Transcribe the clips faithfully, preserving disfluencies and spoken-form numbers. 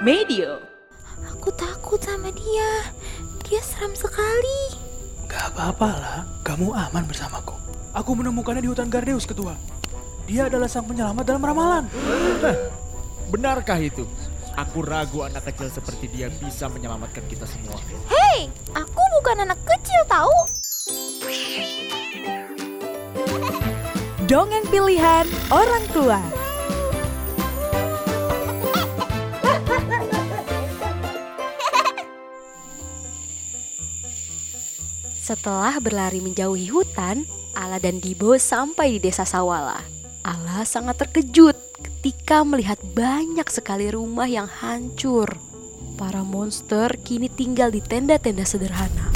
Medio. Aku takut sama dia. Dia seram sekali. Gak apa-apa lah, kamu aman bersamaku. Aku menemukannya di hutan Gardeus, Ketua. Dia adalah sang penyelamat dalam ramalan. Benarkah itu? Aku ragu anak kecil seperti dia bisa menyelamatkan kita semua. Hei, aku bukan anak kecil tahu. Dongeng pilihan orang tua. Setelah berlari menjauhi hutan, Ala dan Dibo sampai di desa Sawala. Ala sangat terkejut ketika melihat banyak sekali rumah yang hancur. Para monster kini tinggal di tenda-tenda sederhana.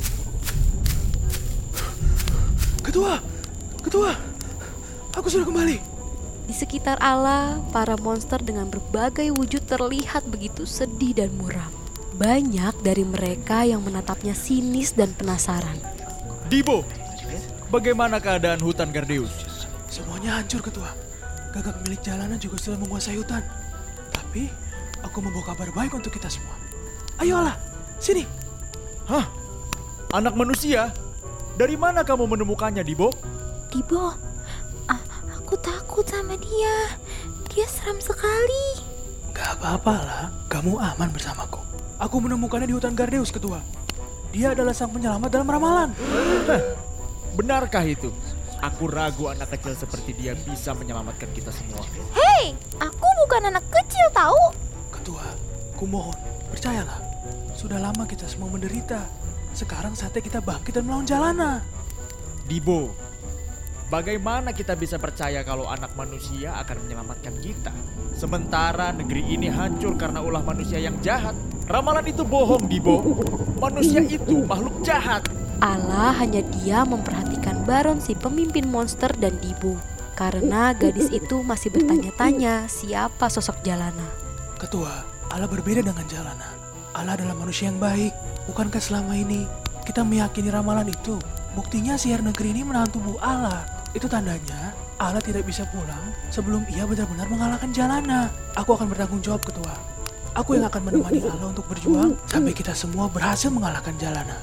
Ketua, Ketua, aku sudah kembali. Di sekitar Ala, para monster dengan berbagai wujud terlihat begitu sedih dan muram. Banyak dari mereka yang menatapnya sinis dan penasaran. Dibo, bagaimana keadaan hutan Gardeus? Semuanya hancur, Ketua. Gagak milik jalanan juga sudah menguasai hutan. Tapi aku membawa kabar baik untuk kita semua. Ayo Ala, sini. Hah? Anak manusia? Dari mana kamu menemukannya, Dibo? Dibo, ah, aku takut sama dia. Dia seram sekali. Gak apa-apa lah, kamu aman bersamaku. Aku menemukannya di hutan Gardeus, Ketua. Dia adalah sang penyelamat dalam ramalan. Hah, benarkah itu? Aku ragu anak kecil seperti dia bisa menyelamatkan kita semua. Hei, aku bukan anak kecil tahu. Ketua, kumohon, percayalah. Sudah lama kita semua menderita. Sekarang saatnya kita bangkit dan melawan Jalana. Dibo, bagaimana kita bisa percaya kalau anak manusia akan menyelamatkan kita? Sementara negeri ini hancur karena ulah manusia yang jahat. Ramalan itu bohong, Dibo. Manusia itu makhluk jahat. Ala hanya diam memperhatikan Baron si pemimpin monster dan Dibo. Karena gadis itu masih bertanya-tanya siapa sosok Jalana. Ketua, Ala berbeda dengan Jalana. Ala adalah manusia yang baik. Bukankah selama ini kita meyakini ramalan itu? Buktinya sihir negeri ini menahan tubuh Ala. Itu tandanya Ala tidak bisa pulang sebelum ia benar-benar mengalahkan Jalana. Aku akan bertanggung jawab, Ketua. Aku yang akan menemani Ala untuk berjuang sampai kita semua berhasil mengalahkan Jalana.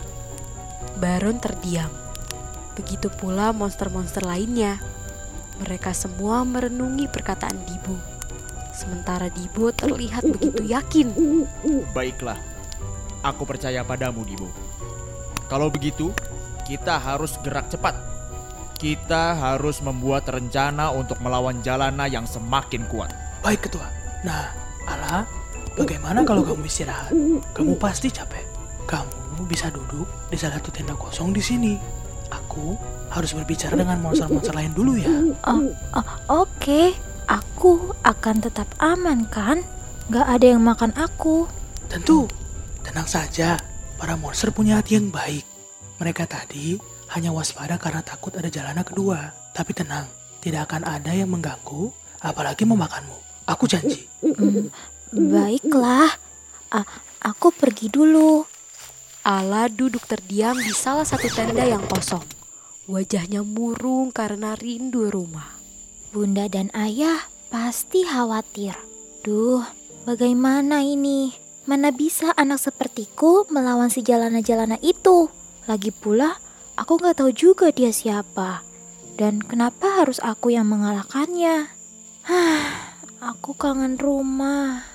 Baron terdiam. Begitu pula monster-monster lainnya. Mereka semua merenungi perkataan Dibo. Sementara Dibo terlihat begitu yakin. Baiklah, aku percaya padamu, Dibo. Kalau begitu, kita harus gerak cepat. Kita harus membuat rencana untuk melawan Jalana yang semakin kuat. Baik, Ketua. Nah, Ala, bagaimana kalau kamu istirahat? Kamu pasti capek. Kamu bisa duduk di salah satu tenda kosong di sini. Aku harus berbicara dengan monster-monster lain dulu ya. Oh, oh, Oke, aku akan tetap aman kan? Gak ada yang makan aku. Tentu, tenang saja. Para monster punya hati yang baik. Mereka tadi hanya waspada karena takut ada Jalana kedua. Tapi tenang, tidak akan ada yang mengganggu, apalagi memakanmu. Aku janji. Hmm, baiklah, A- aku pergi dulu. Ala duduk terdiam di salah satu tenda yang kosong. Wajahnya murung karena rindu rumah. Bunda dan ayah pasti khawatir. Duh, bagaimana ini? Mana bisa anak sepertiku melawan si Jalana-Jalana itu? Lagi pula, aku gak tahu juga dia siapa. Dan kenapa harus aku yang mengalahkannya? Hah, aku kangen rumah.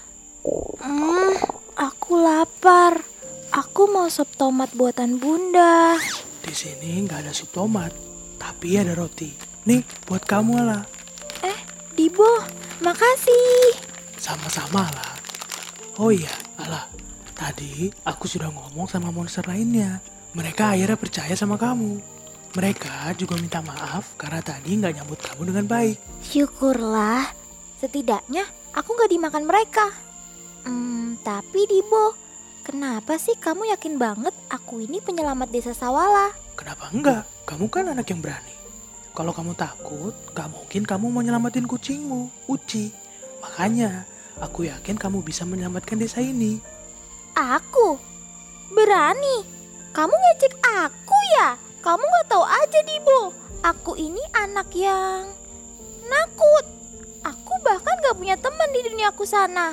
Hmm, aku lapar. Aku mau sop tomat buatan Bunda. Di sini nggak ada sup tomat, tapi ada roti. Nih, buat kamu Ala. Eh, Dibo, makasih. Sama-sama lah. Oh iya, Ala. Tadi aku sudah ngomong sama monster lainnya. Mereka akhirnya percaya sama kamu. Mereka juga minta maaf karena tadi nggak nyambut kamu dengan baik. Syukurlah, setidaknya aku gak dimakan mereka. Hmm, tapi Dibo, kenapa sih kamu yakin banget aku ini penyelamat desa Sawala? Kenapa enggak? Kamu kan anak yang berani. Kalau kamu takut, gak mungkin kamu mau nyelamatin kucingmu, Uci. Makanya, aku yakin kamu bisa menyelamatkan desa ini. Aku? Berani? Kamu ngecek aku ya? Kamu gak tahu aja Dibo, aku ini anak yang nakut. Aku bahkan gak punya teman di duniaku sana.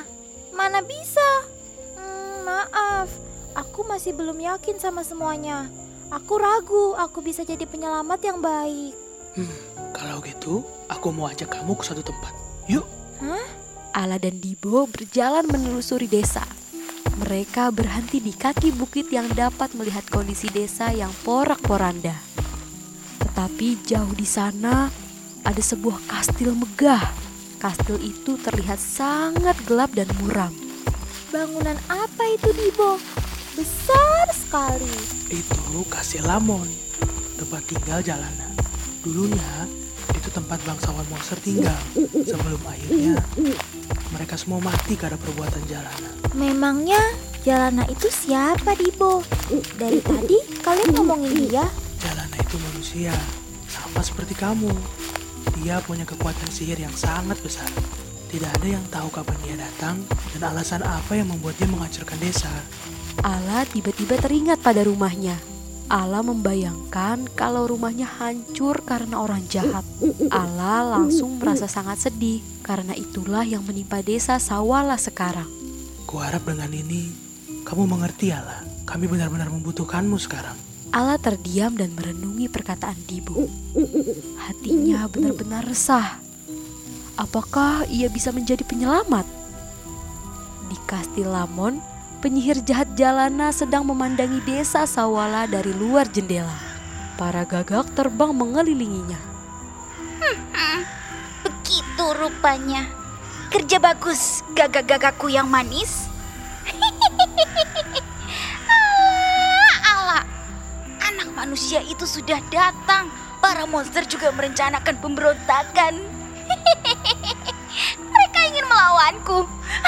Mana bisa? Hmm, maaf, aku masih belum yakin sama semuanya. Aku ragu aku bisa jadi penyelamat yang baik. Hmm, kalau gitu, aku mau ajak kamu ke suatu tempat. Yuk. Hah? Ala dan Dibo berjalan menelusuri desa. Mereka berhenti di kaki bukit yang dapat melihat kondisi desa yang porak-poranda. Tetapi jauh di sana ada sebuah kastil megah. Kastil itu terlihat sangat gelap dan muram. Bangunan apa itu, Dibo? Besar sekali. Itu Kastil Lamon, tempat tinggal Jalana. Dulunya, itu tempat bangsawan monster tinggal. Sebelum akhirnya, mereka semua mati karena perbuatan Jalana. Memangnya Jalana itu siapa, Dibo? Dari tadi kalian ngomongin dia. Jalana itu manusia, sama seperti kamu. Dia punya kekuatan sihir yang sangat besar. Tidak ada yang tahu kapan dia datang dan alasan apa yang membuat dia menghancurkan desa. Ala tiba-tiba teringat pada rumahnya. Ala membayangkan kalau rumahnya hancur karena orang jahat. Ala langsung merasa sangat sedih karena itulah yang menimpa desa Sawala sekarang. Kuharap dengan ini kamu mengerti, Ala. Kami benar-benar membutuhkanmu sekarang. Ala terdiam dan merenungi perkataan Dibo. Hatinya benar-benar resah. Apakah ia bisa menjadi penyelamat? Di Kastil Lamon, penyihir jahat Jalana sedang memandangi desa Sawala dari luar jendela. Para gagak terbang mengelilinginya. Hmm, begitu rupanya. Kerja bagus, gagak-gagakku yang manis. Alah, alah. Anak manusia itu sudah datang. Para monster juga merencanakan pemberontakan. Mereka ingin melawanku.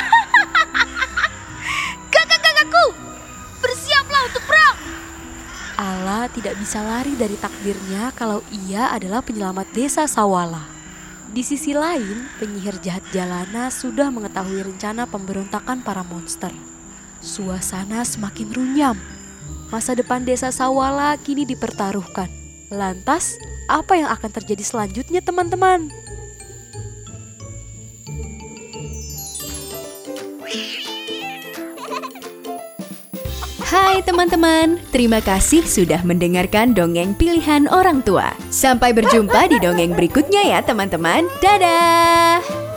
Gagak-gagakku, bersiaplah untuk perang. Ala tidak bisa lari dari takdirnya kalau ia adalah penyelamat desa Sawala. Di sisi lain, penyihir jahat Jalana sudah mengetahui rencana pemberontakan para monster. Suasana semakin runyam. Masa depan desa Sawala kini dipertaruhkan. Lantas, apa yang akan terjadi selanjutnya, teman-teman? Hai teman-teman, terima kasih sudah mendengarkan dongeng pilihan orang tua. Sampai berjumpa di dongeng berikutnya ya teman-teman. Dadah!